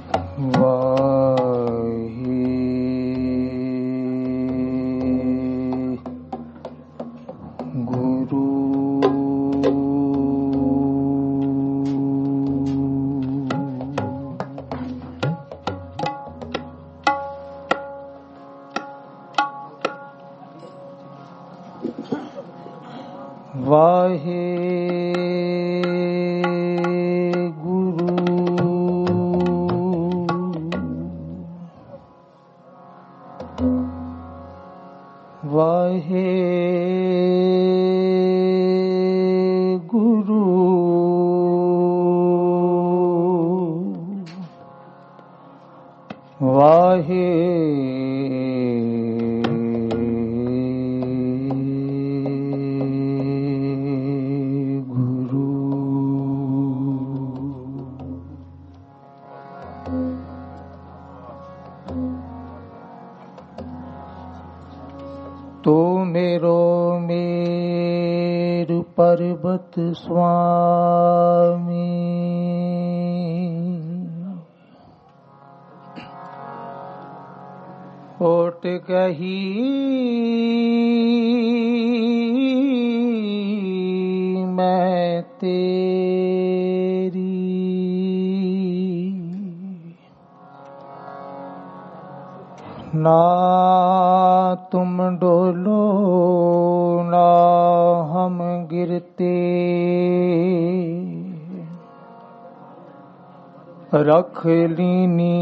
तो मेरो मेरु पर्वत स्वामी ओट कही मैं तेरी ना तुम डोलो ना हम गिरते रख लीनी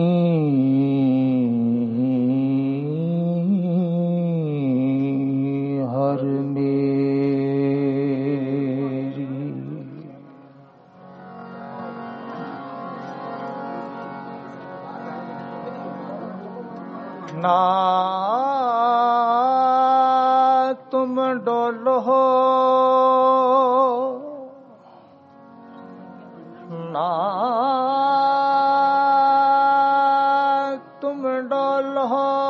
हर मेरी ना तुम डोलो ना तुम डोलो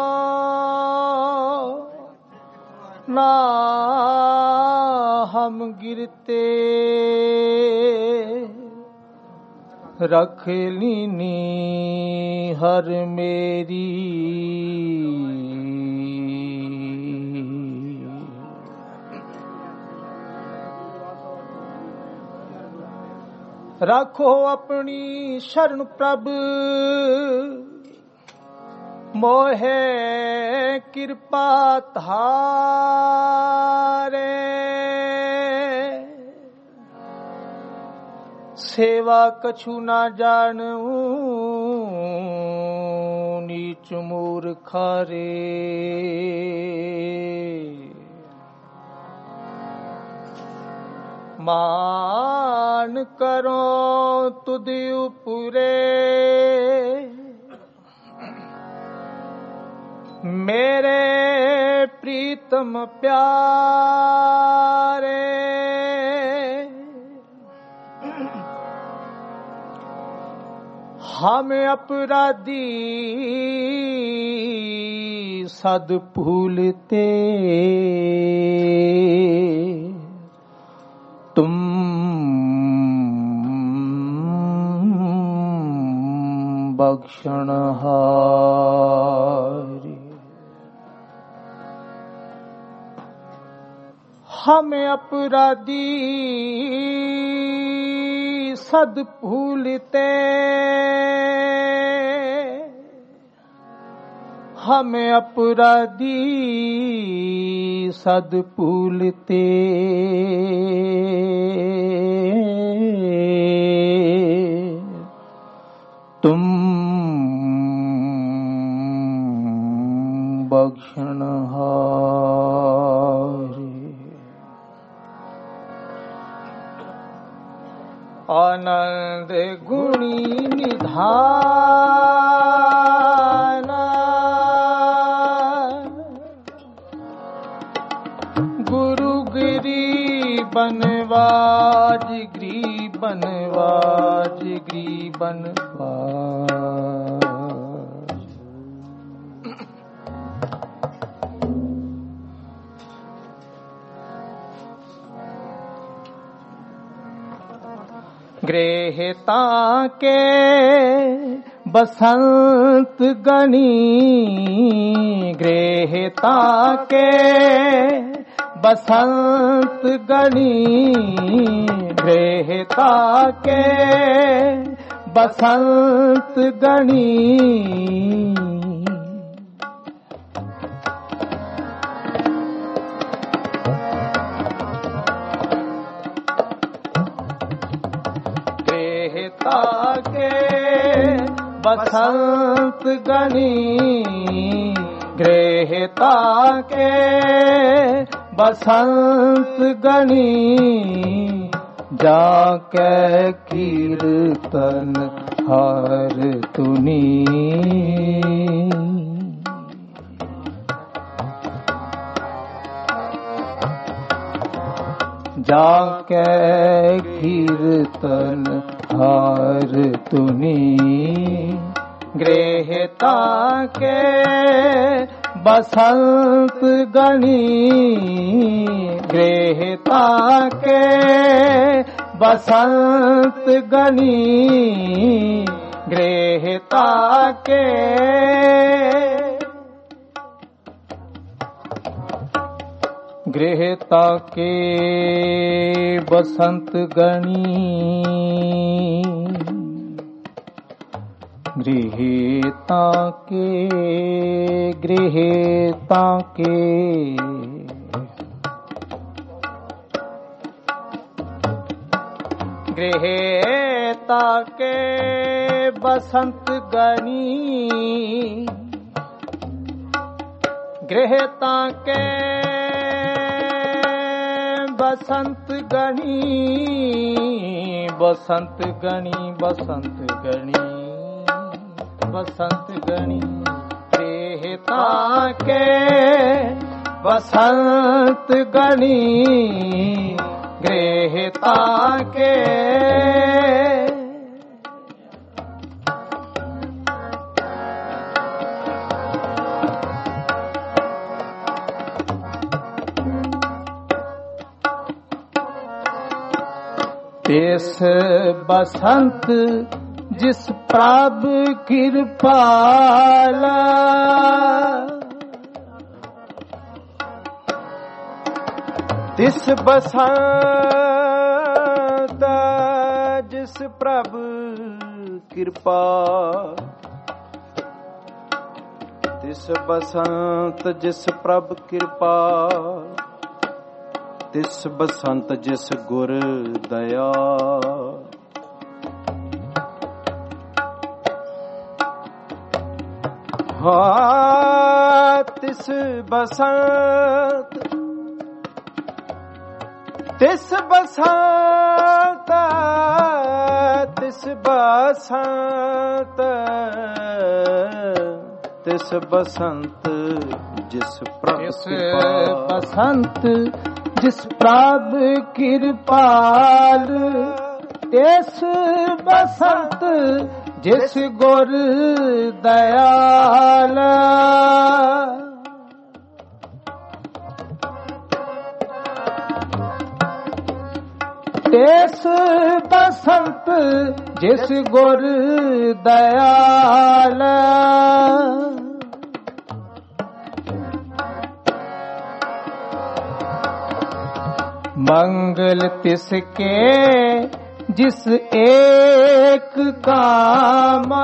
ना हम गिरते रख लीनी हर मेरी रखो अपनी शरण प्रभ मोहे कृपा धारे सेवा कछु ना जानू नीच मूर्ख रे मान करो तुद उपरे मेरे प्रीतम प्यारे हम अपराधी सद भूलते तुम बख्शनहारी हम अपराधी सद भूलते हम अपराधी सद भूलते तुम बख्शनहारी आनंद गुणी निधान गुरु गिरी बनवाज बनवाज गृहता के बसंत गणी गृहता के बसंत गणी गृहता के बसंत गणी गृहता के बसंत गणी गृहता के बसंत गणी जाके कीर्तन हर तुनी जाके कीर्तन हर तुनी गृहता के बसंत गणी गृहता के बसंत गणी गृहता के गृहता के बसंत गणी गृहता के गृहता के गृहता के बसंत गणी गृहता के बसंत गणी बसंत गणी बसंत गणी बसंत गणी गृहता के बसंत गणी गृहता के देश बसंत जिस प्रभ कृपाला तिस बसंत जिस प्रभ कृपा तिस बसंत जिस प्रभ कृपा तिस बसंत जिस गुर दया हाँ तिस बसंत तिस बसंत तिस बसंत तिस बसंत जिस बसंत जिस प्रभ कृपाल तिस बसंत जिस गुर दयाल तिस बसंत जिस गुर दयाल मंगल तिसके जिस एक कामा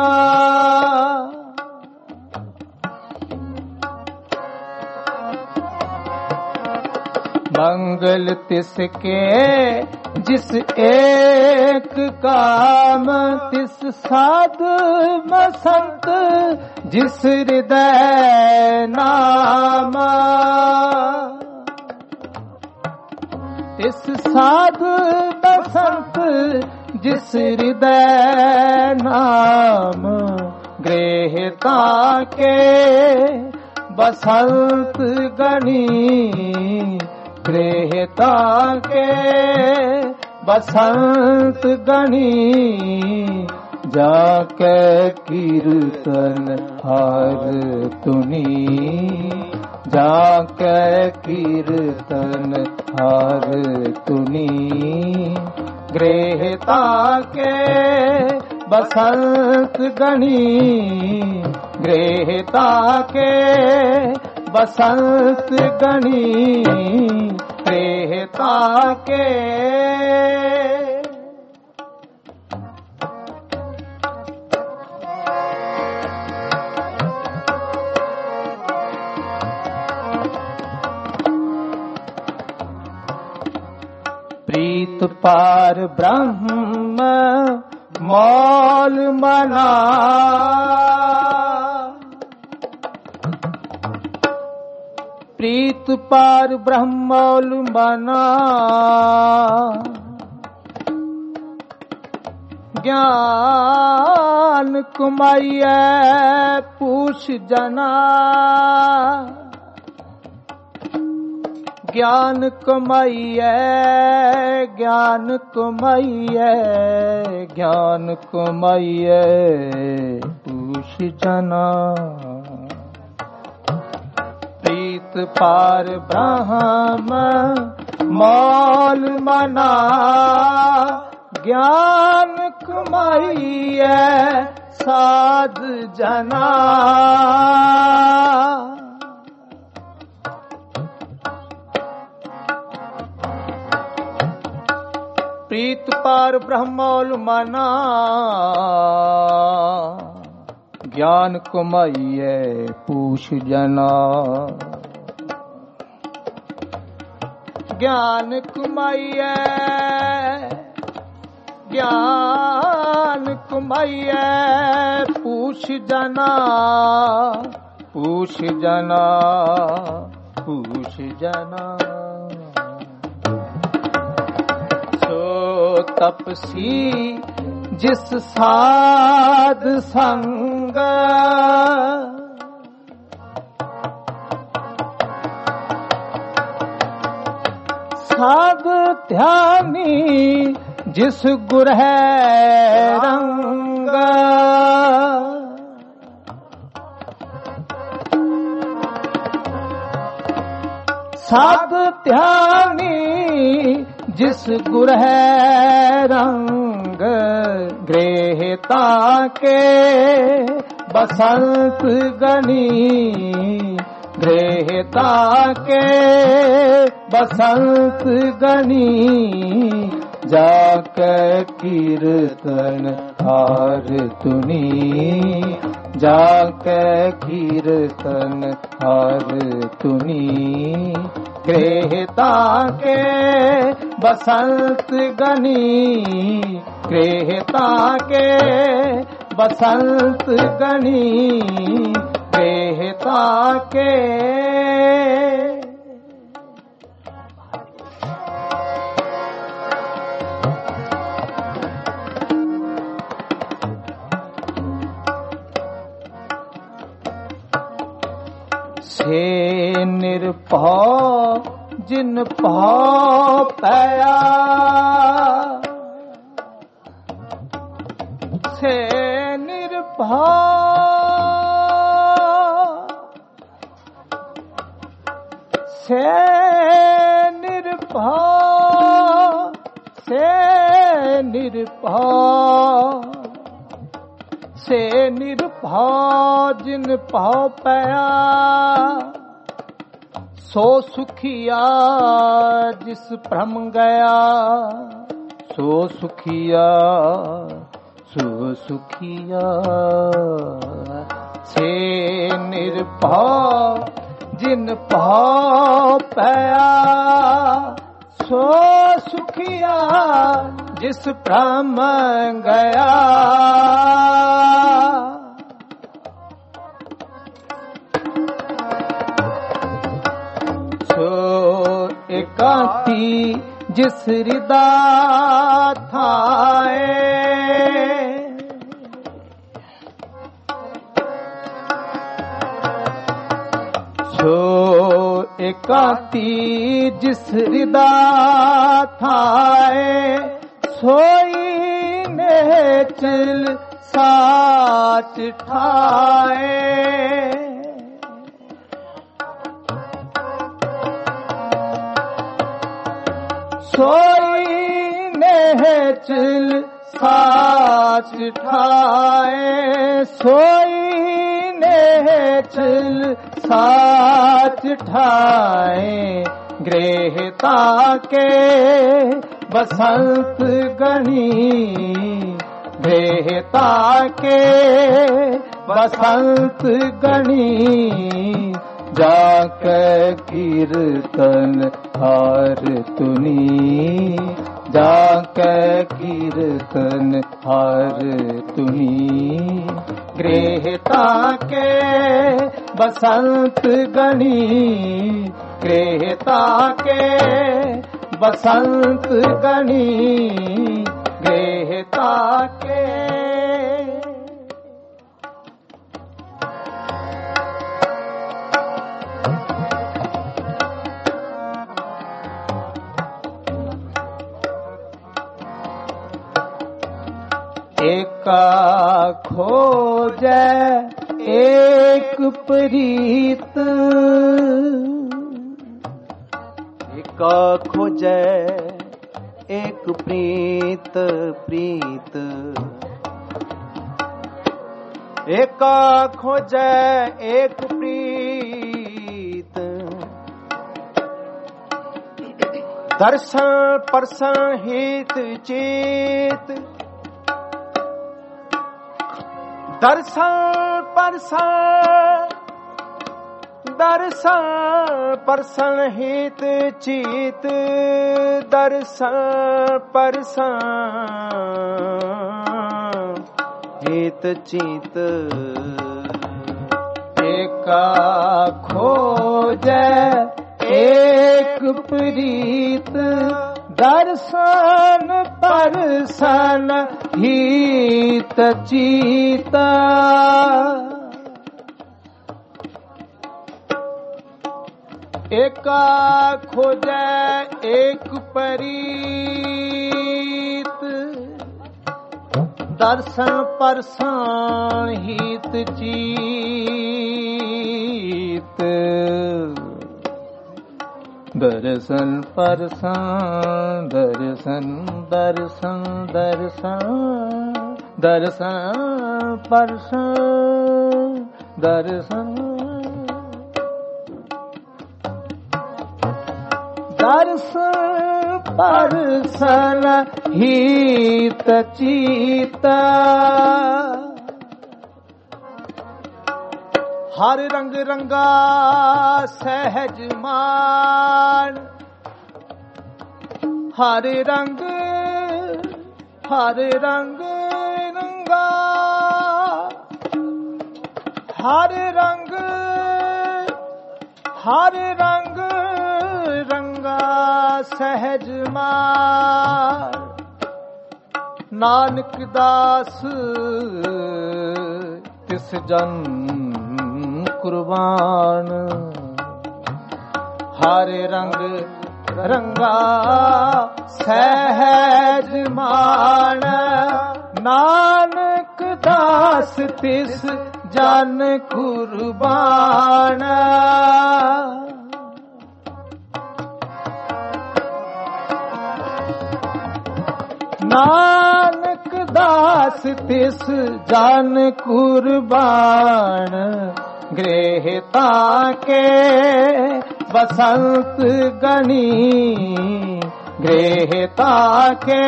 मंगल तिसके जिस एक काम तिस साधु बसंत जिस हृदय नामा तिस साधु बसंत जिस हृदय नाम गृहता के बसंत गणी गृहता के बसंत गणी जाके कीर्तन हर तुनी जाके कीर्तन हर तुनी गृहता के बसंत गणी गृहता के बसंत गणी गृहता के प्रीत पार ब्रह्म मौल मना प्रीत पार ब्रह्म मौल मना ज्ञान कुमाइए पूछ जना ज्ञान कमाइए ज्ञान कमाइए ज्ञान कमाइए पूछ जना प्रीत पार ब्रह्म मौल मना ज्ञान कमाइए साध जना प्रीत पार ब्रह्मौल मना ज्ञान कुमाइए पूछ जना ज्ञान कुमाइए ज्ञान कुमाइए पूछ जना पूछ जना पूछ जना तपसी जिस साध संग साध ध्यानी जिस गुर है रंग साध ध्यानी जिस गुर है रंग गृहता के बसंत गणी गृहता के बसंत गणी जाकर कीर्तन हार तुनी जाकर कीर्तन हार तुनी गृहता के बसंत गणी गृहता के बसंत गणी गृहता के से निर्भव जिन भाव पाया से निर्भव से निर्भव से निर्भव से निर्भव जिन भाव पाया सो सुखिया जिस भ्रम गया सो सुखिया सो सुखिया से निर्भव जिन भाव पाया सो सुखिया जिस भ्रम गया एकांती जिस हृदय थाए सो एकांती जिस हृदय थाए सोई ने चिल साच ठाए सोई ने चिल साच ठाए सोई नेचल साच ठाए गृहता के बसंत गणी गृहता के बसंत गणी जाक कीर्तन हार तुनी जाक कीर्तन हार तुनी गृहता के बसंत गणी गृहता के बसंत गणी गृहता के एका खोजै एक प्रीत एका खोजै एक प्रीत प्रीत एका खोजै एक प्रीत दर्शन परसन हित चेत दर्शन परसन हित चीत दर्शन परसन हित चीत एका खोजै एक प्रीत दर्शन परसन हित चीत एका खोजै एक प्रीत दर्शन परसन हित चीत दर्शन परसन दर्शन दर्शन दर्शन दर्शन परसन दर्शन दर्शन परसन हित चीत हर रंग रंगा सहज मान हर रंग रंगा हर रंग रंगा सहज मान नानक दास तिस जन कुर्बान हर रंग रंगा सहज मान नानक दास तिस जन कुर्बान नानक दास तिस जन कुर्बान गृहता के बसंत गणी गृहता के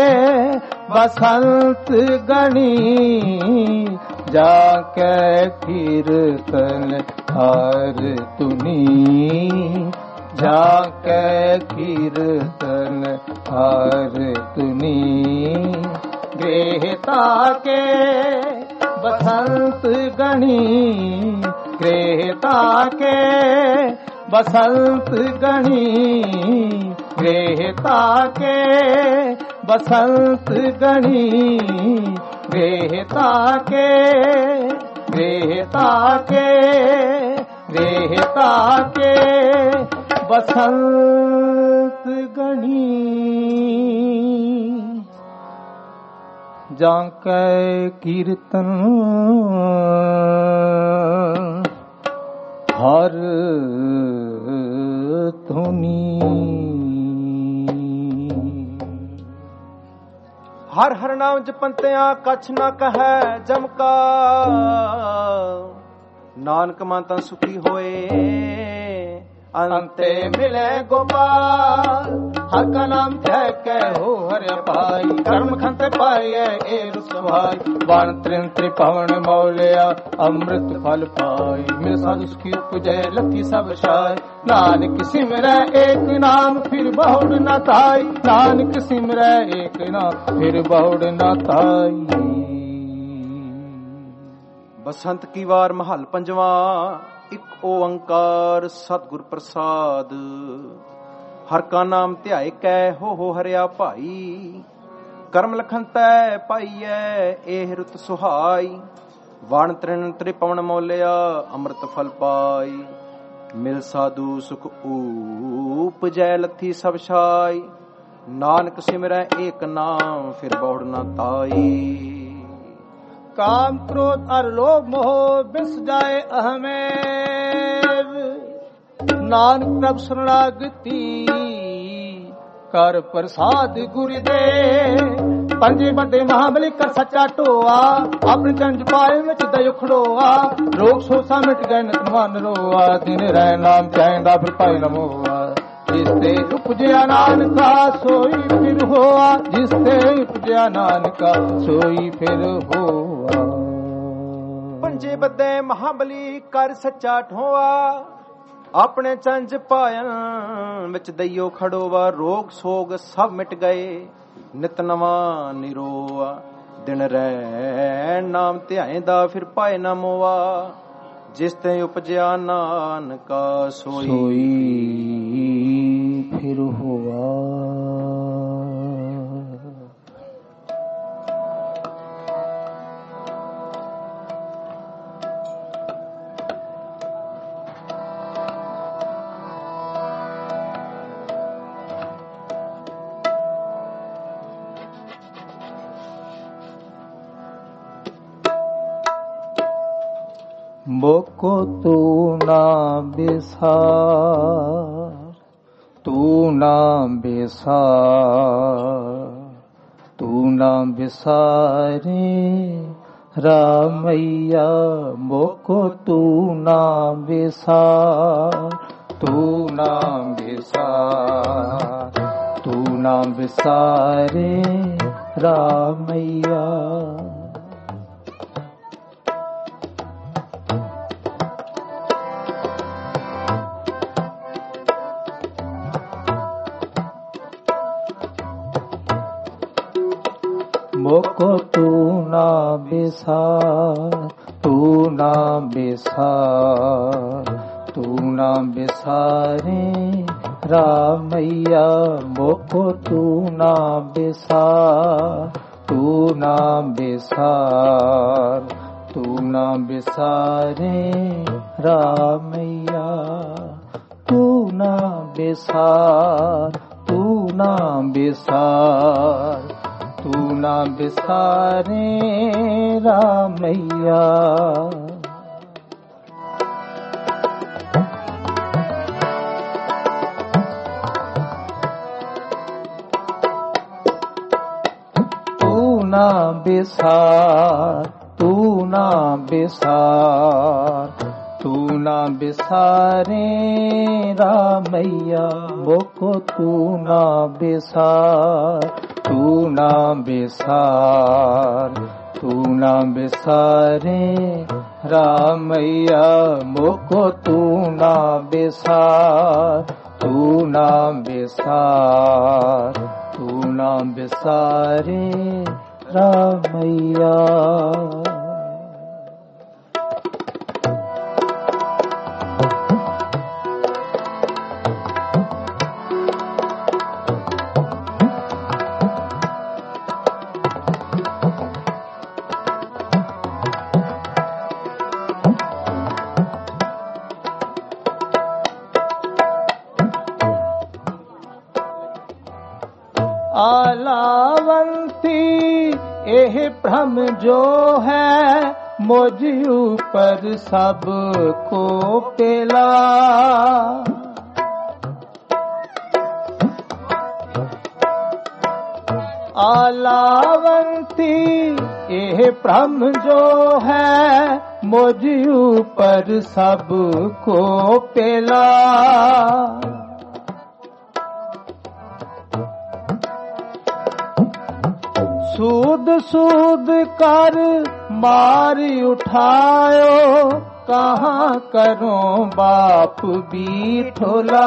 बसंत गणी जाके कीर्तन हार तुनी जाके कीर्तन हार तुनी गृहता के बसंत गणी गृहता के बसंत गणी गृहता के बसंत गणी गृहता के गृहता के गृहता के बसंत गणी जाके कीर्तन हर धुनी ਹਰ ਹਰ ਨਾਮ ਜਪੰਤਿਆਂ ਕਛ ਨਾ ਕਹੈ ਜਮ ਕਾ। ਨਾਨਕ ਮਨ ਤਾਂ ਸੁਖੀ ਹੋਏ ਅੰਤੇ ਮਿਲੇ ਗੋਪਾਲ। ਹਰ ਕਾ ਨਾਮ ਧਿਆਇ ਕੈ ਹੋ ਹਰਿ ਪਾਈ। ਕਰਮ ਖੰਤ ਪਾਈਐ ਏ ਰਸਵਾਈ। ਵਣ ਤ੍ਰਿਨ ਤ੍ਰਿਭਵਨ ਮੌਲਿਆ ਅੰਮ੍ਰਿਤ ਫਲ ਪਾਈ। ਮਿਲ ਸਾਧੂ ਸੁਖੀ ਉਪਜੈ ਲਖੀ ਸਭ ਛਾਈ। ਨਾਨਕ ਸਿਮਰੈ ਏਕ ਨਾਮ ਫਿਰ ਬਹੁੜ ਨਾ ਤਾਈ। ਨਾਨਕ ਸਿਮਰੈ ਏਕ ਨਾਮ ਫਿਰ ਬਹੁੜ ਨਾ ਤਾਈ। ਬਸੰਤ ਕੀ ਵਾਰ ਮਹੱਲ ਪੰਜਵਾਂ। ਇੱਕ ਓੰਕਾਰ ਸਤਿਗੁਰ ਪ੍ਰਸਾਦ। ਹਰ ਕਾ ਨਾਮ ਧਿਆਏ ਕੈ ਹੋ ਹਰਿਆ ਭਾਈ। ਕਰਮ ਲਖਨ ਤੈ ਪਾਈਐ ਇਹ ਰੁਤ ਸੁਹਾਈ। ਵਣ ਤ੍ਰਿਣ ਤ੍ਰਿਪਵਨ ਮੌਲਿਆ ਅੰਮ੍ਰਿਤ ਫਲ ਪਾਈ। ਮਿਲ ਸਾਧੂ ਸੁਖ ਊਪਜੈ ਲਥੀ ਸਭ ਛਾਈ। ਨਾਨਕ ਸਿਮਰੈ ਏਕ ਨਾਮ ਫਿਰ ਬਹੁੜ ਨਾ ਤਾਈ। काम क्रोध और लोभ मोह बिस जाए अहमेव। नानक प्रभ शरणागति कर प्रसाद गुरुदे। पंजे बड़े महाबली कर सच्चा टोआ। अपने चंज पाए विच दय खड़ोआ। रोग सोसा मिट गए नित मन रोआ। दिन रह नाम चाहेंदा फिर पाए न मोआ। जिसते उपजया नानका सोई फिर होआ। जिसते उपजया नानका सोई फिर होआ। ਪੰਜੇ ਬੱਦੇ ਮਹਾਬਲੀ ਕਰ ਸੱਚਾ ਠੋਆ। ਆਪਣੇ ਚੰਜ ਪਾਇਨ ਵਿੱਚ ਦਈਓ ਖੜੋਵਾ। ਰੋਗ ਸੋਗ ਸਭ ਮਿਟ ਗਏ ਨਿਤ ਨਵਾਂ ਨਿਰੋਆ। ਦਿਨ ਰਹਿ ਨਾਮ ਧਿਆਏਂਦਾ ਫਿਰ ਪਾਏ ਨਾ ਮੋਆ। ਜਿਸ ਤੇ ਉਪਜਿਆ ਨਾਨਕਾ ਸੋਈ ਫਿਰ ਹੋਆ। मोको तू ना बिसार। तू ना बिसार। तू ना बिसारे रामैया। मोको तू ना बिसार। तू ना बिसार। तू ना बिसारे रामैया। मोको तू ना बिसार। तू ना बिसार। तू ना बिसारे रामैया। मोको तू ना बिसार। तू ना बिसार। तू ना बिसारे रामैया। तू ना बिसार। तू ना बिसार। तू ना बिसारे रामैया। तू ना बिसार। तू ना बिसार। तू ना बिसारे रामैया। मोको तू ना बिसार। तू ना बिसार। तू ना बिसारे रामैया। मोको तू ना बिसार। तू ना बिसार। तू ना बिसारे रामैया। आलावंती एह भ्रम जो है मुझ ऊपर सब को पेला। आलावंती ये ब्रह्म जो है मुझ ऊपर सबको पेला। सूद सूद कर मारी उठायो कहाँ करूं बाप बीठोला।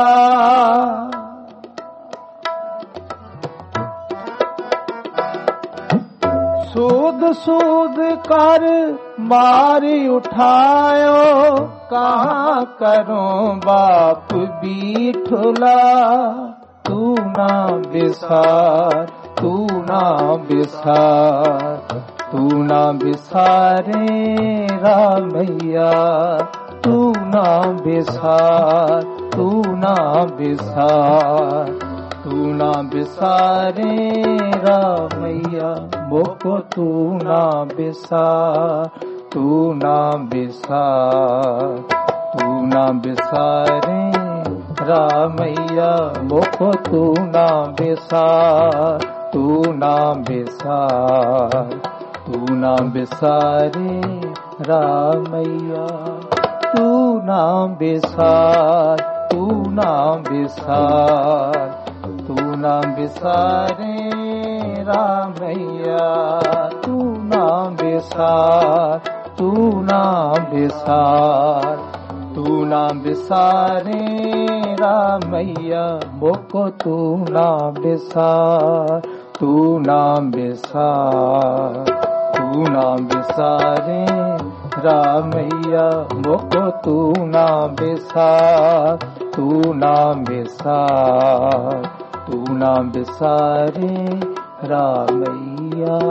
सूद सूद कर मारी उठायो कहाँ करूं बाप बीठोला। तू ना बिसार तू ना बिसार तू ना बिसारे रामैया। तू ना बिसार तू ना बिसार तू ना बिसारे रामैया। मोको तू ना बिसार तू ना बिसार तू ना बिसारे रामैया। मोको तू ना बिसार तू ना बिसार तू ना बिसारे रामैया। तू ना बिसार तू ना बिसार तू ना बिसारे रामैया। तू ना बिसार तू ना बिसार तू ना बिसारे रामैया। मोको तू ना बिसार तू ना बिसार तू ना बिसारे रामैया। मोको तू ना बिसार तू ना बिसार तू ना बिसारे रामैया।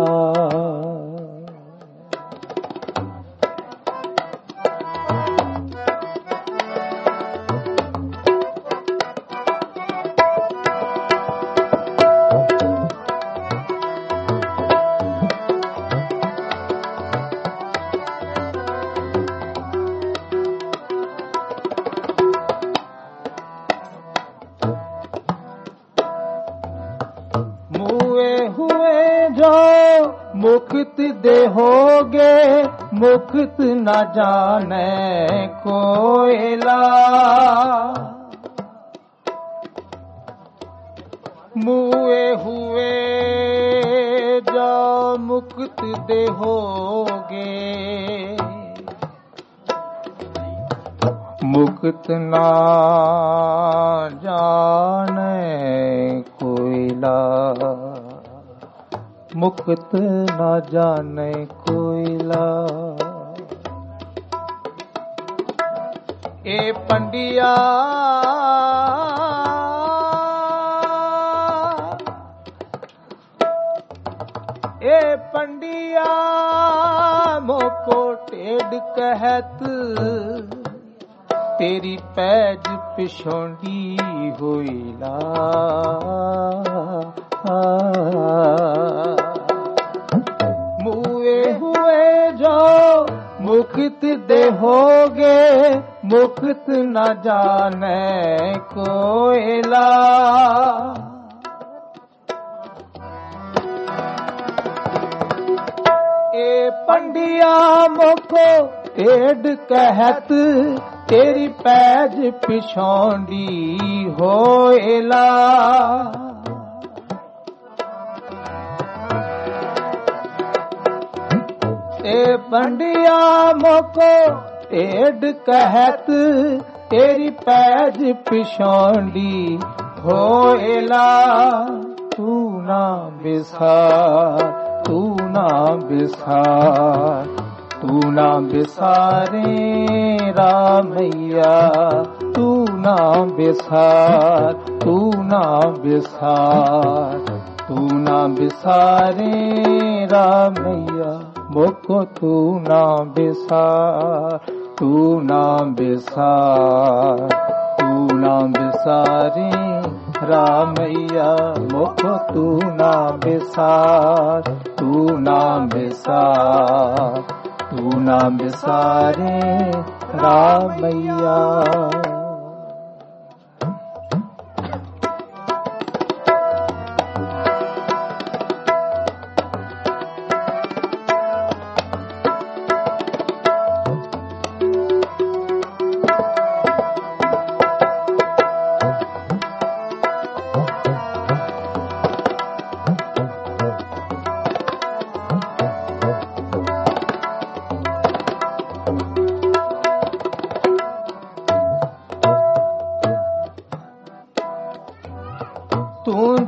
मुक्त देहोगे मुक्त न जाने कोयला। मुए हुए जो मुक्त देहोगे मुक्त न जाने कोयला। मुक्त न जाने कोयला। ए पंडिया ए पंडिया मोको टेढ़ कहत तेरी पैज पिछोंडी होइला। मुए हुए जो मुक्त देहोगे मुक्त न जाने कोयला। ए पंडिया मोको टेढ़ कहत तेरी पैज पिछोंडी होइला। ए पंडिया मोको टेढ़ कहत तेरी पैज पिछोंडी होइला। तू ना बिसार तू ना बिसार तू ना बिसारे रामैया। तू ना बिसार तू ना बिसार तू ना बिसारे रामैया। मोको तू ना बिसार तू ना बिसार तू ना बिसारे रामैया। मोको तू ना बिसार तू ना बिसार तू ना बिसारे रामैया।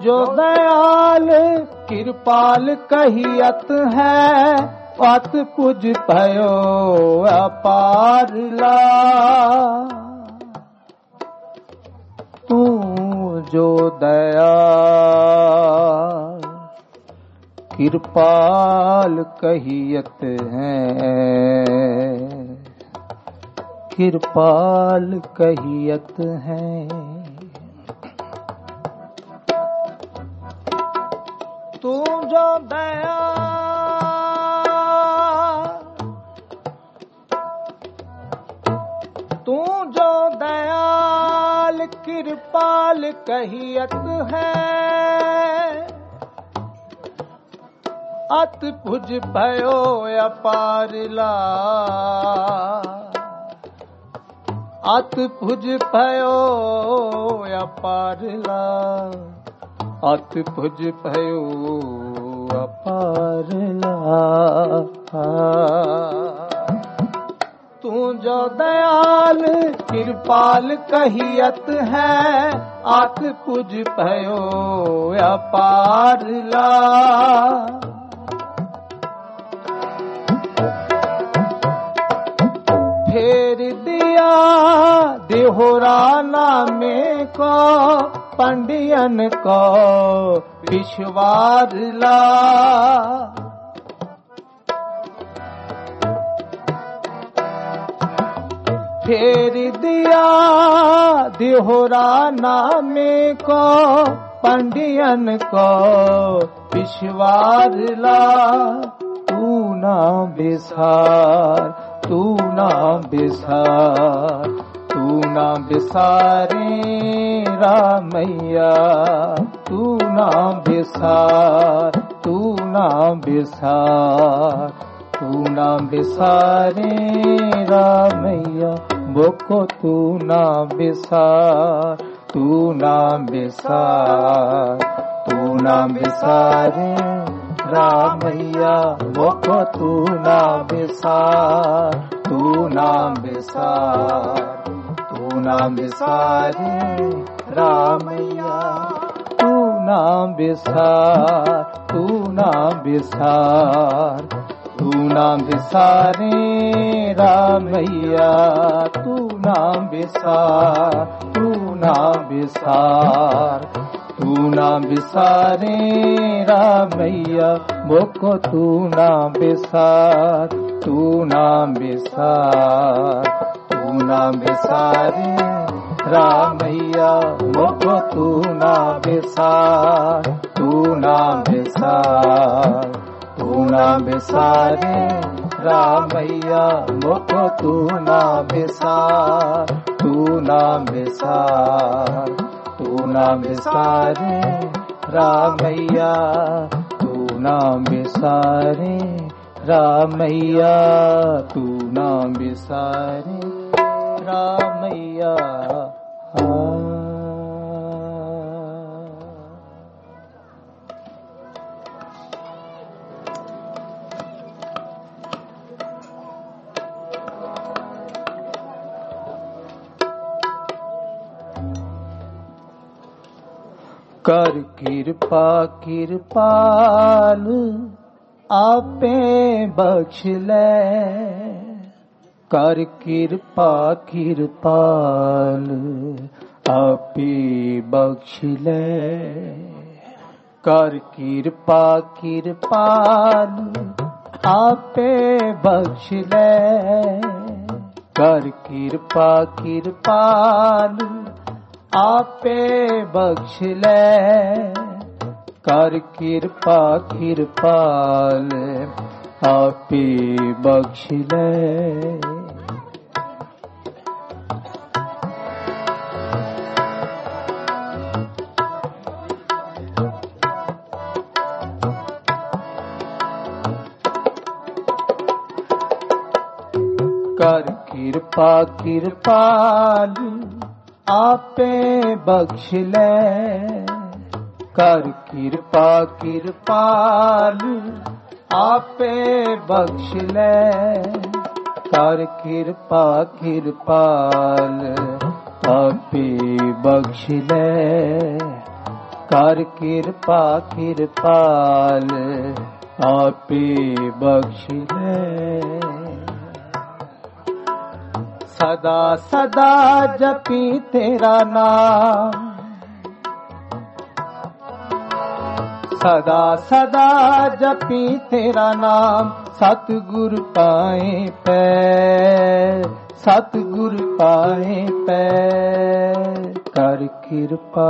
जो दयाल कृपाल कहियत है, अत पुज भयो अपार ला। तू जो दयाल कृपाल कहियत है, कृपाल कहियत है। तू जो दयाल, तू जो दयाल कृपाल कहियत है, अत भुज भयो अपार ला। अत भुज भयो अपार ला, अत भुज भयो अपार ला। तू जो दयाल कृपाल कहियत है, अत भुज भयो अपार ला। फेर दिया देहोरा नामे को, पंडियन को पिछवार ला। फेर दिया देहोरा नामे को, पंडियन को पिछवार ला। तू ना बिसार, तू ना बिसार, तू ना बिसारे रामैया। तू ना बिसार, तू ना बिसार, तू ना बिसारे रामैया। बोको तू ना बिसार, तू ना बिसार, तू ना बिसारे रामैया। बोको तू ना बिसार, तू ना बिसार, तू ना बिसारे रामैया। तू ना बिसार, तू ना बिसार, तू ना बिसारे रामैया। तू ना बिसार, तू ना बिसार, तू ना बिसारे रामैया। बोको तू ना बिसार, तू ना बिसार, तू ना बिसारे रामैया। बोको तू ना बिसार, तू ना बिसार, तू ना बिसारे रामैया। बोको तू ना बिसार, तू ना बिसार, तू ना बिसारे रामैया। तू ना बिसारे रामैया, तू ना बिसारे रामैया। कर कृपा कृपाल आपे बख्श ले। कर कृपा कृपाल आपे बख्श ले। कर कृपा कृपाल आपे बख्श ले। कर कृपा कृपाल आपे बख्श ले। कर कृपा कृपाल आपे बख्श ले। कर कृपा कृपाल आपे बख्श ले। कर कृपा कृपाल आपे बख्श ले। कर कृपा कृपाल आपे बख्श ले। ਕਰ ਕਿਰਪਾ ਕਿਰਪਾਲ ਆਪੇ ਬਖਸ਼ ਲੈ। ਸਦਾ ਸਦਾ ਜਪੀ ਤੇਰਾ ਨਾਮ, ਸਦਾ ਸਦਾ ਜਪੀ ਤੇਰਾ ਨਾਮ, ਸਤਿਗੁਰ ਪਾਏ ਪੈ, ਸਤਿਗੁਰ ਪਾਏ ਪੈ। ਕਰ ਕਿਰਪਾ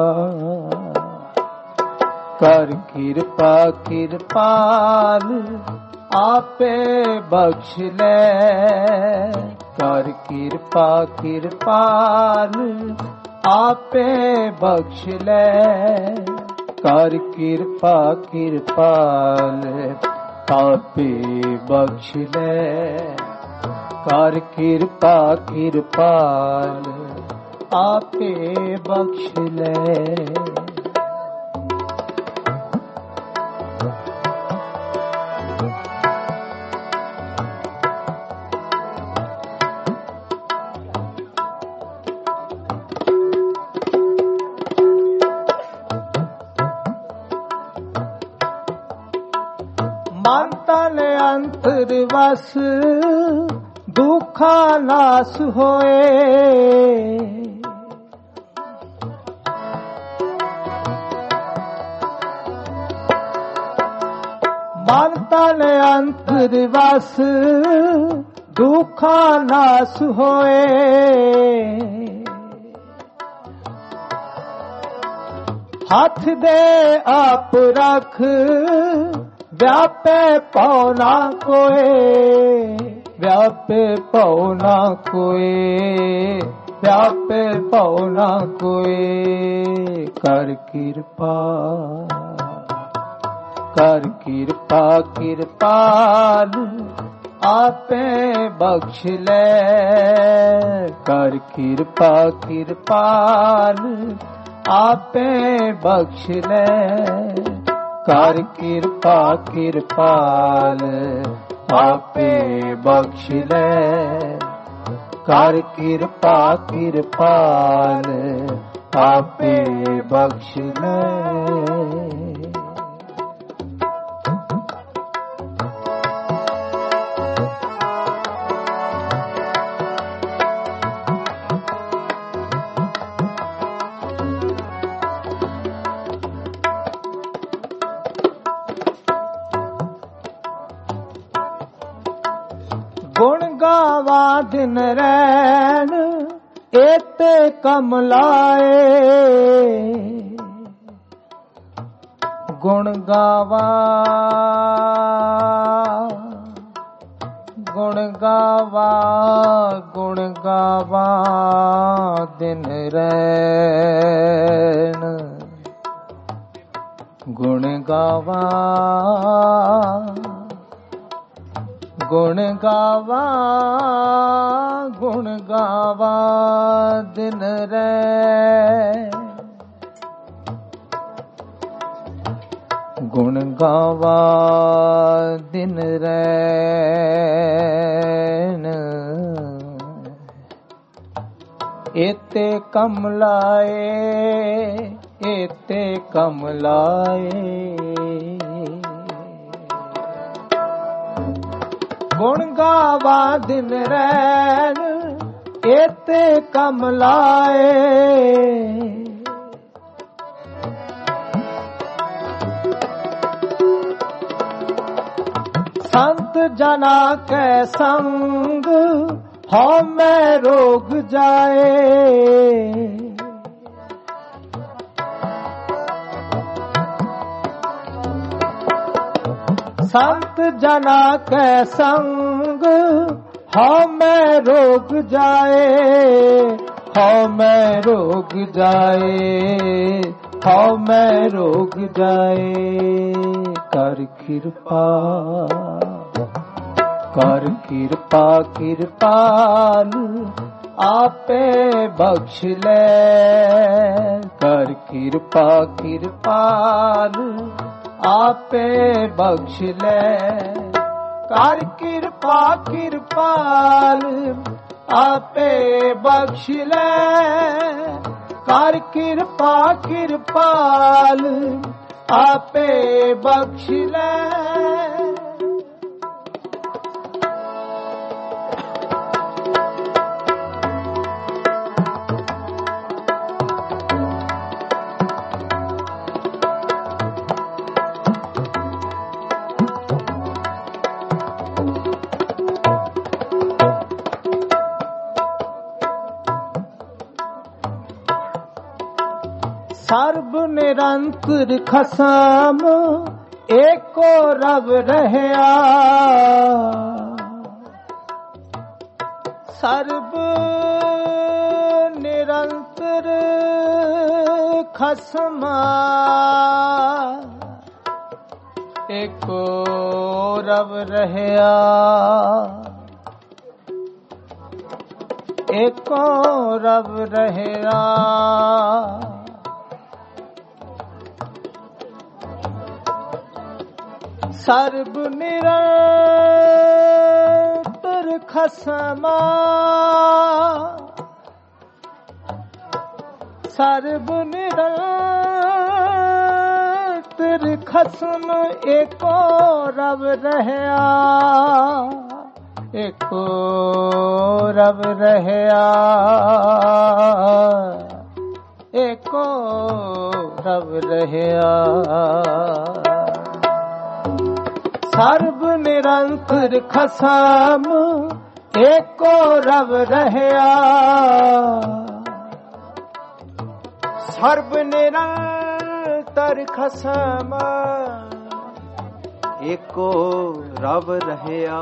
ਕਰ ਕਿਰਪਾ ਕਿਰਪਾਲ ਆਪੇ ਬਖਸ਼ ਲੈ। ਕਰ ਕਿਰਪਾ ਕਿਰਪਾਲ ਆਪੇ ਬਖਸ਼ ਲੈ। ਕਰ ਕਿਰਪਾ ਕਿਰਪਾਲ ਆਪੇ ਬਖਸ਼ ਲੈ। ਕਰ ਕਿਰਪਾ ਕਿਰਪਾਲ ਆਪੇ ਬਖਸ਼ ਲੈ। ਮਨ ਤਨ ਅੰਤਰ ਵਸ ਦੁਖਾਂ ਨਾਸ ਹੋਏ। ਮਨ ਤਨ ਅੰਤਰ ਵਸ ਦੁਖਾਂ ਨਾਸ ਹੋਏ। ਹੱਥ ਦੇ ਆਪ ਰੱਖ व्यापे पाओ ना कोई, व्यापे पाओ ना कोई, व्यापे पाओ ना कोई। कर किरपा किरपाल आपे बख्श ले। कर किरपा किरपाल आपे बख्श ले। कर किरपा किरपाल आपे बख्श ले। कर किरपा किरपाल आपे बख्श ले। गुण गावा दिन रैन एते कम लाए। गुण गावा गुण गावा गुण गावा दिन रैन। गुण गावा गुण गावा गुण गावा दिन रै। गुण गावा दिन रैन एते कम लाए, एते कम लाए। गुण गावा दिन रैन एते कम लाए। संत जना के संग हौ मैं रोग जाए। संत जना के संग हौ मैं रोग जाए। हौ मैं रोग जाए, हौ मैं रोग जाए। कर किरपा किरपाल आपे बख्श ले। कर किरपा किरपाल आपे बख्श ले। कर किरपा किरपाल आपे बख्श ले। ਕਰ ਕਿਰਪਾ ਕਿਰਪਾਲ ਆਪੇ ਬਖਸ਼ ਲੈ। ਸਰਬ ਨਿਰੰਤਰ ਖਸਮ ਏਕੋ ਰਬ ਰਹਿਆ। ਸਰਬ ਨਿਰੰਤਰ ਖਸਮ ਏਕੋ ਰਬ ਰਹਿਆ। ਏਕੋ ਰਬ ਰਹਿਆ। ਸਰਬ ਨਿਰੰਤਰ ਖਸਮ ਸਰਬ ਨਿਰੰਤਰ ਖਸਮ ਏਕੋ ਰਬ ਰਹਿਆ। ਏਕੋ ਰਬ ਰਹਿਆ। ਏਕੋ ਰਬ ਰਹਿਆ। ਸਰਬ ਨਿਰੰਤਰ ਖਸਮ ਏਕੋ ਰਬ ਰਹਿਆ। ਸਰਬ ਨਿਰੰਤਰ ਖਸਮ ਏਕੋ ਰਬ ਰਹਿਆ।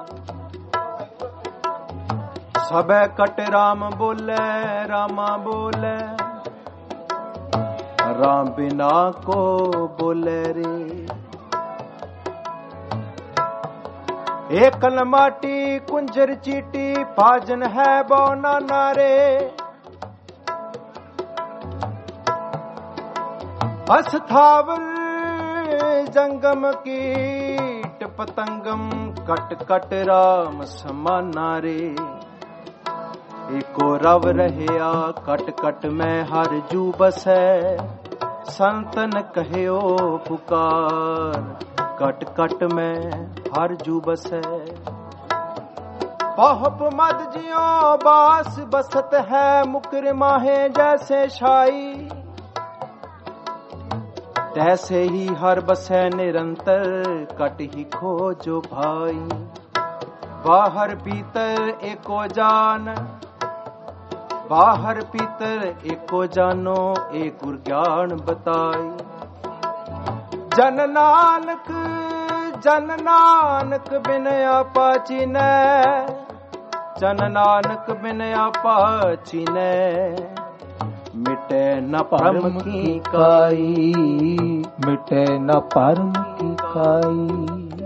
ਸਭੈ ਕਟ ਰਾਮ ਬੋਲੇ ਰਾਮਾ ਬੋਲੇ ਰਾਮ ਬਿਨਾ ਕੋ ਬੋਲੇ ਰੇ। ਏਕਲ ਮਾਟੀ ਕੁੰਜਰ ਚੀਟੀ ਭਾਜਨ ਹੈ ਬੋ ਨਾਨਾ ਰੇ। ਅਸਥਾਵਰ ਜੰਗਮ ਕੀਟ ਪਤੰਗਮ ਕਟ ਕਟ ਰਾਮ ਸਮਾਨਾ ਰੇ। ਏਕੋ ਰਵ ਰਹਿਆ ਕਟ ਕਟ ਮੈਂ ਹਰ ਜੂ ਬਸੈ। ਸੰਤਨ ਕਹਿਓ ਪੁਕਾਰ ਕਟ ਕਟ ਮੈਂ ਹਰ ਜੂ ਬਸੈ। ਬਹੁਪ ਮਦ ਜਿਉ ਬਾਸ ਬਸਤ ਹੈ ਮੁਕਰ ਮਾਹੇ ਜੈਸੇ ਛਾਈ। तैसे ही हर बसै निरंतर कट ही खोजो भाई। बाहर भीतर एको जान बाहर भीतर एको जानो एक गुर ज्ञान बताई। जन नानक बिन आपा चीनै। जन नानक बिन आपा चीनै। मिटे न परम की काई। मिटे न परम की काई।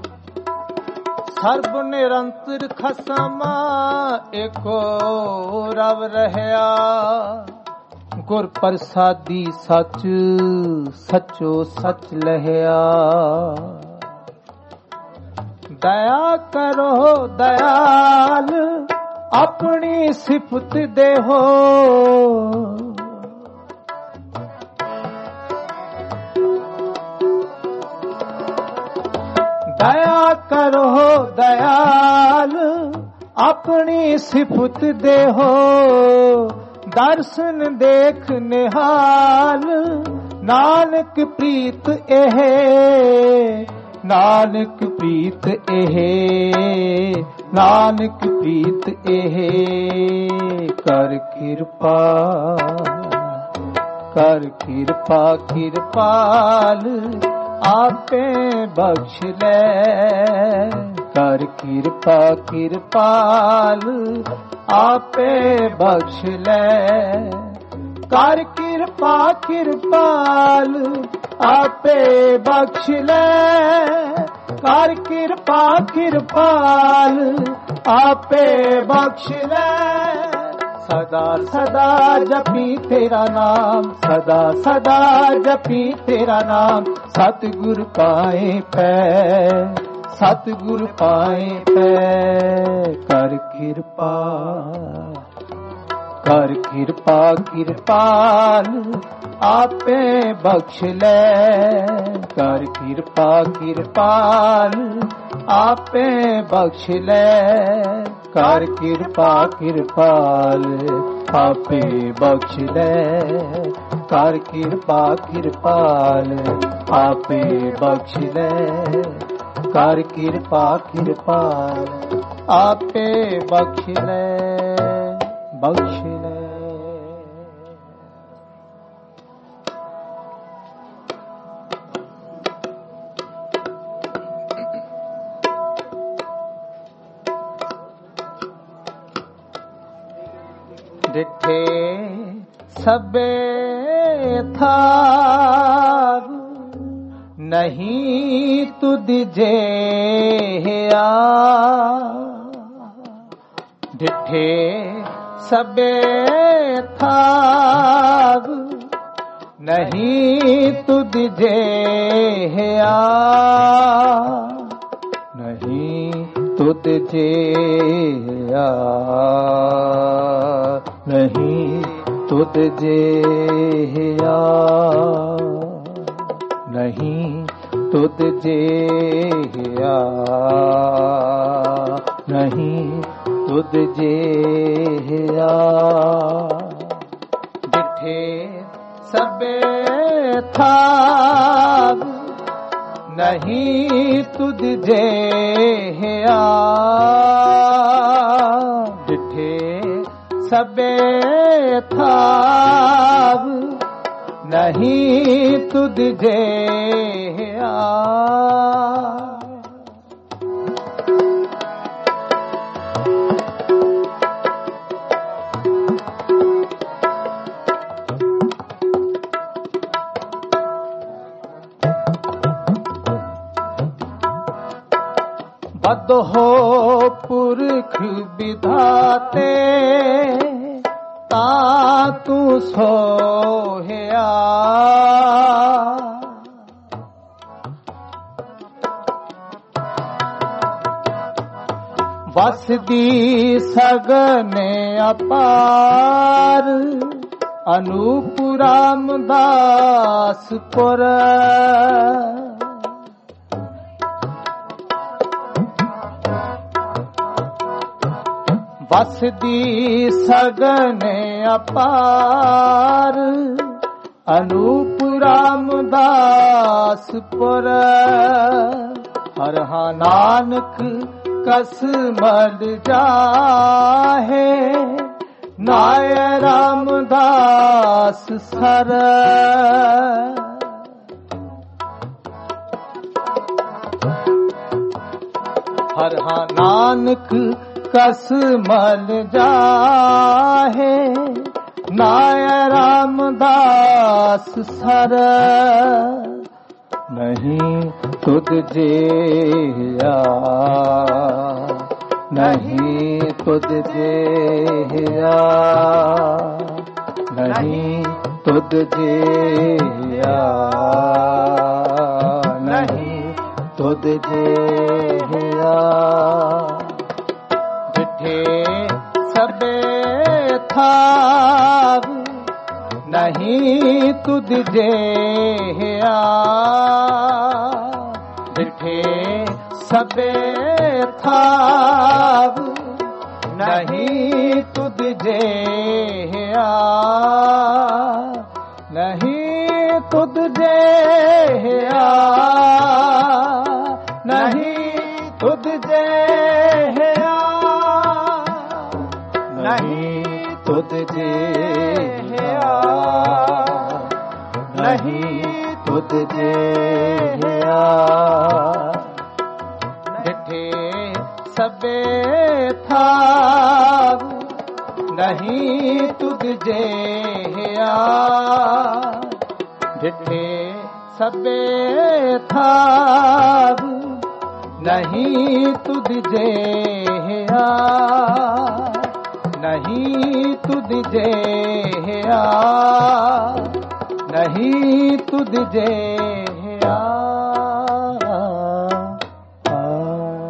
ਸਰਬ ਨਿਰੰਤਰ ਖਸਮ ਏਕੋ ਰਬ ਰਹਿਆ। ਗੁਰ ਪ੍ਰਸਾਦੀ ਸੱਚ ਸੱਚੋ ਸੱਚ ਲਹਿਆ। ਦਇਆ ਕਰੋ ਦਇਆਲ ਆਪਣੀ ਸਿਫਤ ਦੇਹੋ। ਦਇਆ ਕਰੋ ਦਇਆਲ ਆਪਣੀ ਸਿਫਤ ਦੇਹੋ। ਦਰਸ਼ਨ ਦੇਖ ਨਿਹਾਲ ਨਾਨਕ ਪ੍ਰੀਤ ਇਹ। ਨਾਨਕ ਪ੍ਰੀਤ ਇਹ। ਨਾਨਕ ਪ੍ਰੀਤ ਇਹ। ਕਰ ਕਿਰਪਾ ਕਰ ਕਿਰਪਾ ਕਿਰਪਾਲ ਆਪੇ ਬਖਸ਼ ਲੈ। ਕਰ ਕਿਰਪਾ ਕਿਰਪਾਲ ਆਪੇ ਬਖਸ਼ ਲੈ। ਕਰ ਕਿਰਪਾ ਕਿਰਪਾਲ ਆਪੇ ਬਖਸ਼ ਲੈ। ਕਰ ਕਿਰਪਾ ਕਿਰਪਾਲ ਆਪੇ ਬਖਸ਼ ਲੈ। सदा सदा जपी तेरा नाम। सदा सदा जपी तेरा नाम। सतगुर पाए पै सतगुर पाए पै। कर किरपा ਕਰ ਕਿਰਪਾ ਕਿਰਪਾਲ ਆਪੇ ਬਖਸ਼ ਲੈ, ਕਰ ਕਿਰਪਾ ਕਿਰਪਾਲ ਆਪੇ ਬਖਸ਼ ਲੈ, ਕਰ ਕਿਰਪਾ ਕਿਰਪਾਲ ਆਪੇ ਬਖਸ਼ ਲੈ, ਕਰ ਕਿਰਪਾ ਕਿਰਪਾਲ ਆਪੇ ਬਖਸ਼ ਲੈ, ਕਰ ਕਿਰਪਾ ਕਿਰਪਾਲ ਆਪੇ ਬਖਸ਼ ਲੈ, ਬਖਸ਼ ਲੈ। ਡਿਠੇ ਸਭੇ ਥਾਵ ਨਹੀਂ ਤੁਧ ਜਿਹਾ, ਡਿਠੇ ਸਭੇ ਥਾਵ ਨਹੀਂ ਤੁਧ ਜਿਹਾ, ਨਹੀਂ ਤੁਧ ਜਿਹਾ, ਨਹੀਂ ਤੁਧ ਜਿਹਾ, ਨਹੀਂ ਤੁਧ ਜਿਹਾ, ਨਹੀਂ ਤੁਧ ਜਿਹਾ। ਡਿਠੇ ਸਭੇ ਥਾਵ ਨਹੀਂ ਤੁਧ ਜਿਹਾ, ਡਿਠੇ ਸਭੇ ਥਾਵ ਨਹੀਂ ਤੁਧ ਜਿਹਾ। ਬਦ ਹੋ ਪੁਰਖ ਵਿਧਾਤੇ ਤਾ ਤੂੰ ਸੋਹਿਆ, ਵਸਦੀ ਸਗਨ ਅਪਾਰ ਅਨੂਪ ਰਾਮਦਾਸ ਪੁਰ, ਵਸਦੀ ਸਗਨ ਅਪਾਰ ਅਨੂਪ ਰਾਮਦਾਸ ਪੁਰ, ਹਰ ਹਾ ਨਾਨਕ ਕਸ ਮਲ ਜਾਹੇ ਨਾਇ ਰਾਮਦਾਸ ਸਰ, ਹਰ ਹਾ ਨਾਨਕ ਕਸ ਮਲ ਜਾਹੇ ਨਾਇ ਰਾਮਦਾਸ ਸਰ, ਨਹੀਂ ਤੁਧ ਜਿਹਾ, ਨਹੀਂ ਤੁਧ ਜਿਹਾ, ਨਹੀਂ ਤੁਧ ਜਿਹਾ, ਨਹੀਂ ਤੁਧ ਜਿਹਾ। ਡਿਠੇ ਸਭੇ ਥਾਵ ਨਹੀਂ ਤੁਧ ਜਿਹਾ, ਡਿਠੇ ਸਭੇ ਥਾਵ ਨਹੀਂ ਤੁਧ ਜਿਹਾ, ਨਹੀਂ ਤੁਧ ਜਿਹਾ, ਨਹੀਂ ਤੁਧ ਜਿਹਾ, ਨਹੀਂ ਤੁਧ ਜਿਹਾ, ਨਹੀਂ ਤੁਧ ਜਿਹਾ। ਡਿਠੇ ਸਭੇ ਥਾਵ ਨਹੀਂ ਤੁਧ ਜਿਹਾ, ਡਿਠੇ ਸਭੇ ਥਾਵ ਨਹੀਂ ਤੁਧ ਜਿਹਾ, ਨਹੀਂ ਤੁਧ ਜਿਹਾ, ਨਹੀਂ ਤੁਧ ਜਿਹਾ।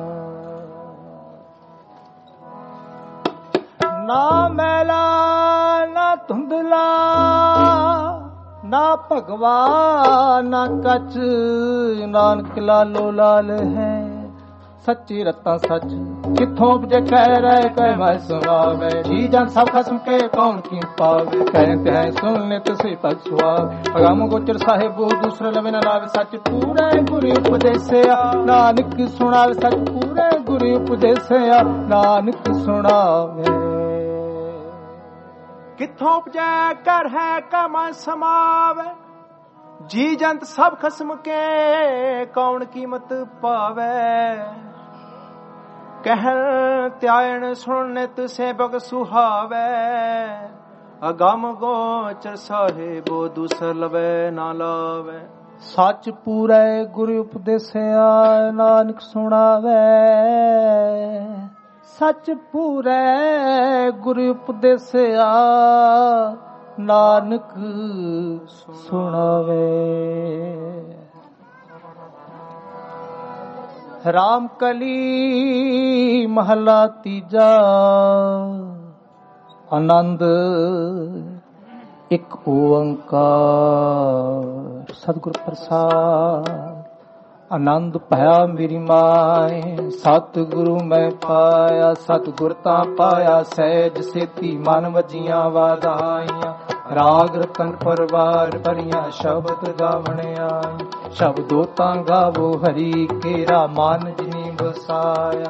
ਨਾ ਮੈਲਾ ਭਗਵਾਨ ਕਛ ਨਾਨਕ ਲਾਲੋ ਲਾਲ ਹੈ। ਸੱਚੀ ਰਤਾ ਸੱਚ ਕਿੱਥੋਂ ਉਪਜੇ ਕਹਿ ਰਹਿ ਕਹਿ ਮੈਂ ਸੁਣਾਵੇ। ਜੀ ਜਨ ਸਭ ਖਸਮ ਕੇ ਕੌਣ ਕੀ ਪਾਵੇ। ਕਹਿੰਦੇ ਹੈ ਸੁਣਨੇ ਤੁਸੀਂ ਪਗ ਸੁਆਵੇ। ਅਗਮ ਗੋਚਰ ਸਾਹਿਬ ਦੂਸਰੇ ਲਵੇ ਨਾ ਲਾਵੇ। ਸੱਚ ਪੂਰੇ ਗੁਰੂ ਉਪਦੇਸਿਆ ਨਾਨਕ ਸੁਣਾਵੇ। ਸੱਚ ਪੂਰੇ ਗੁਰੂ ਉਪਦੇਸਿਆ ਨਾਨਕ ਸੁਣਾਵੇ। ਕਿੱਥੋਂ ਉਪਜੈ ਕਰ ਹੈ ਕਮਾ ਸਮਾਵੇ। ਜੀ ਜੰਤ ਸਭ ਖਸਮ ਕੇ ਕੌਣ ਕੀਮਤ ਪਾਵੇ। ਕਹਿਣ ਧਿਆਨ ਸੁਣਨਿਤ ਸੇਵਕ ਸੁਹਾਵੇ। ਅਗਮ ਗੋਚਰ ਸਾਹਿਬੋ ਦੂਸਰ ਲਵੇ ਨਾ ਲਾਵੇ। ਸੱਚ ਪੂਰੇ ਗੁਰੂ ਉਪਦੇਸਿਆ ਨਾਨਕ ਸੁਣਾਵੇ। ਸੱਚ ਪੂਰੇ ਗੁਰੂ ਉਪਦੇਸਿਆ ਨਾਨਕ ਸੁਣਾਵੇ। ਰਾਮ ਕਲੀ ਮਹਲਾ ਤੀਜਾ। ਆਨੰਦ ਇੱਕ ਓੰਕਾਰ ਸਤਿਗੁਰ ਪ੍ਰਸਾਦ। ਆਨੰਦ ਭਇਆ ਮੇਰੀ ਮਾਏ ਸਤਿਗੁਰੂ ਮੈਂ ਪਾਇਆ। ਸਤਿਗੁਰ ਤਾਂ ਪਾਇਆ ਸਹਿਜ ਸੇਤੀ ਮਨ ਵਜੀਆਂ ਵਾਧਾਈਆਂ। ਰਾਗ ਰਤਨ ਪਰਵਾਰ ਭਰੀਆਂ ਸ਼ਬਦ ਗਾਵਣ ਆਈ। ਸ਼ਬਦੋ ਤਾਂ ਗਾਵੋ ਹਰੀ ਕੇਰਾ ਮਨ ਜਿਨੀ ਬਸਾਇਆ।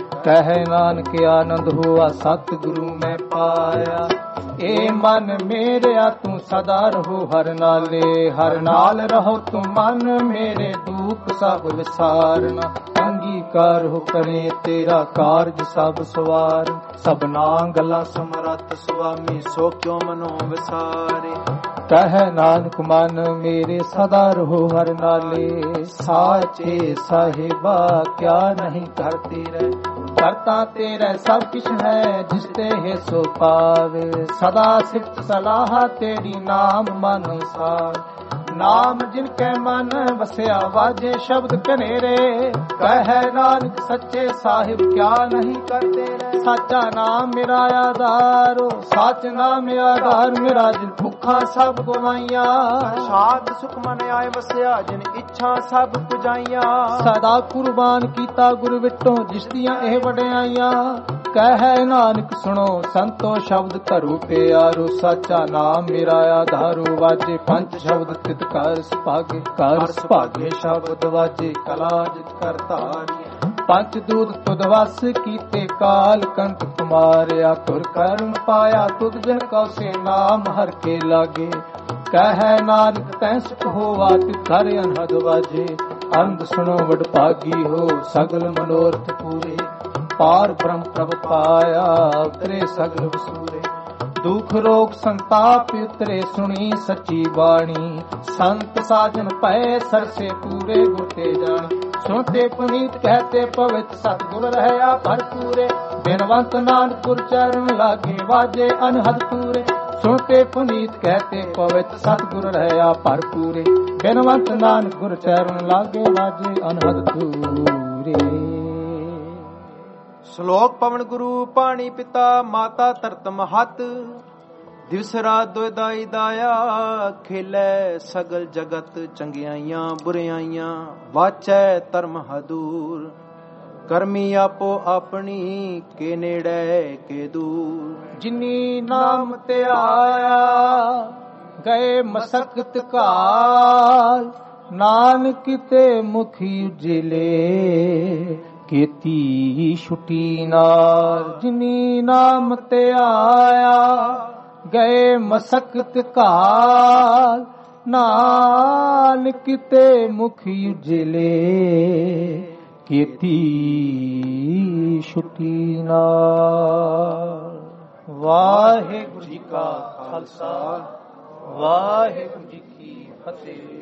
ਕਹਿ ਨਾਨਕ ਆਨੰਦ ਹੋਆ ਸਤਿਗੁਰੂ ਮੈਂ ਪਾਇਆ। ਏ ਮਨ ਮੇਰਿਆ ਤੂੰ ਸਦਾ ਰਹੋ ਹਰ ਨਾਲੇ। ਹਰ ਨਾਲ ਰਹੋ ਤੂੰ ਮਨ ਮੇਰੇ ਦੁੱਖ ਸਭ ਵਿਸਾਰਨਾ। ਅੰਗੀਕਾਰ ਹੋ ਕਰੇ ਤੇਰਾ ਕਾਰਜ ਸਭ ਸਵਾਰ। ਸਭਨਾ ਗੱਲਾਂ ਸਮਰੱਥ ਸੁਆਮੀ ਸੋ ਕਿਉ ਮਨੋ ਵਿਸਾਰੇ। ਕਹਿ ਨਾਨਕ ਮਨ ਮੇਰੇ ਸਦਾ ਰਹੋ ਹਰ ਨਾਲੇ। ਸਾਚੇ ਸਾਹਿਬਾ ਕਿਆ ਨਹੀਂ ਕਰਤੇ ਰਹਿ। ਕਰਤਾ ਤੇਰਾ ਸਭ ਕਿਛ ਹੈ ਜਿਸ ਤੇ ਹੈ ਸੋ ਪਾਵੇ। ਸਦਾ ਸਿਫਤ ਸਲਾਹ ਤੇਰੀ ਨਾਮ ਮਨ ਸਾਰ। ਨਾਮ ਜਿਨ ਕੈ ਮਨ ਵਸਿਆ ਵਾਜੇ ਸ਼ਬਦ ਕਨੇਰੇ। ਕਹਿ ਨਾਨਕ ਸੱਚੇ ਸਾਹਿਬ ਕਿਆ ਨਹੀਂ ਕਰਤੇ ਰਹਿ। ਸਾਚਾ ਨਾਮ ਮੇਰਾ ਆਧਾਰੋ ਸਾਚ ਨਾਮ ਆਧਾਰ ਮੇਰਾ। ਜਿਨ ਭੁੱਖਾਂ ਸਭ ਗਵਾਈਆਂ ਸਾਧ ਸੁਖ ਮਨ ਆਏ ਵਸਿਆ। ਜਿਨ ਇੱਛਾ ਸਭ ਪੁਜਾਈਆਂ। ਸਦਾ ਕੁਰਬਾਨ ਕੀਤਾ ਗੁਰ ਵਿਟੋਂ ਜਿਸ ਦੀਆਂ ਇਹ ਵਡਿਆਈਆਂ। ਕਹਿ ਨਾਨਕ ਸੁਣੋ ਸੰਤੋ ਸ਼ਬਦ ਧਰੋ ਪਿਆਰੋ। ਸਾਚਾ ਨਾਮ ਮੇਰਾ ਆਧਾਰੋ ਵਾਜੇ ਪੰਜ ਸ਼ਬਦ ਤਿਤ ਕਰ ਸੁਭਾਗੇ। ਕਰ ਸੁਭਾਗੇ ਸ਼ਬਦ ਵਾਜੇ ਕਲਾ ਜਿਤ ਕਰ ਧਾਰੀ। ਪੰਜ ਦੂਤ ਤੁਧ ਵਸ ਕੀਤੇ ਕਾਲ ਕੰਤ ਕੁਮਾਰਿਆ। ਤੁਰ ਕਰਮ ਪਾਇਆ ਤੁਧ ਬਿਨ ਕਉ ਸੇ ਨਾਮ ਹਰ ਕੇ ਲਾਗੇ। ਕਹਿ ਨਾਨਕ ਤੈ ਸੁਖ ਹੋਵਾ ਤਿਤ ਕਰ ਅਨਹਦ ਵਾਜੇ। ਅੰਧ ਸੁਣੋ ਵਡ ਭਾਗੀ ਹੋ ਸਗਲ ਮਨੋਰਥ ਪੂਰੇ। ਪਾਰ ਬ੍ਰਹਮ ਪ੍ਰਭ ਪਾਇਆ ਉਤਰੇ ਸਗਲ ਵਸੂਰੇ। ਦੁਖ ਰੋਗ ਸੰਤਾਪ ਉਤਰੇ ਸੁਣੀ ਸੱਚੀ ਬਾਣੀ। ਸੰਤ ਸਾਜਨ ਪਏ ਸਰਸੇ ਪੂਰੇ ਗੁਰ ਤੇ ਜਾਣੀ। ਸੁਣਤੇ ਪੁਨੀਤ ਕਹਤੇ ਪਵਿੱਤ ਸਤਿਗੁਰ ਰਹਿਆ ਭਰਪੂਰੇ। ਬਿਨਵੰਤ ਨਾਨਕ ਗੁਰ ਚਰਨ ਲਾਗੇ ਵਾਜੇ ਅਨਹਦ ਪੂਰੇ। ਸੁਣਤੇ ਪੁਨੀਤ ਕਹਤੇ ਪਵਿੱਤ ਸਤਿਗੁਰ ਰਹਿਆ ਭਰਪੂਰੇ। ਬਿਨਵੰਤ ਨਾਨਕ ਗੁਰ ਚਰਨ ਲਾਗੇ ਵਾਜੇ ਅਨਹਦ ਪੂਰੇ। ਸ਼ਲੋਕ ਪਵਨ ਗੁਰੂ ਪਾਣੀ ਪਿਤਾ ਮਾਤਾ ਧਰਤ ਮਹਤ। ਦਿਵਸ ਰਾਤ ਦੁਇ ਦਾਈ ਦਾਇਆ। ਖੇਲੇ ਸਗਲ ਜਗਤ ਚੰਗਿਆਈਆਂ ਬੁਰਿਆਈਆਂ। ਵਾਚੈ ਧਰਮ ਹਦੂਰ ਕਰਮੀ ਆਪੋ ਆਪਣੀ ਕੇ ਨੇੜੇ ਕੇ ਦੂਰ। ਜਿਨੀ ਨਾਮ ਤੇ ਆਇਆ ਗਏ ਮਸਕਤ ਕਾਲ। ਨਾਨਕ ਤੇ ਮੁਖੀ ਉਜਲੇ ਕੀਤੀ ਛੁਟੀ ਨਾਲ। ਜਿਨੀ ਨਾਮ ਤੇ ਆਇਆ ਗਏ ਮਸਕਤ ਕਾਲ। ਨਾਨਕ ਤੇ ਮੁਖੀ ਉਜਲੇ ਕੀਤੀ ਛੁਟੀ ਨਾਲ। ਵਾਹਿਗੁਰੂ ਜੀ ਕਾ ਖਾਲਸਾ ਵਾਹਿਗੁਰੂ ਜੀ ਕੀ ਫਤਿਹ।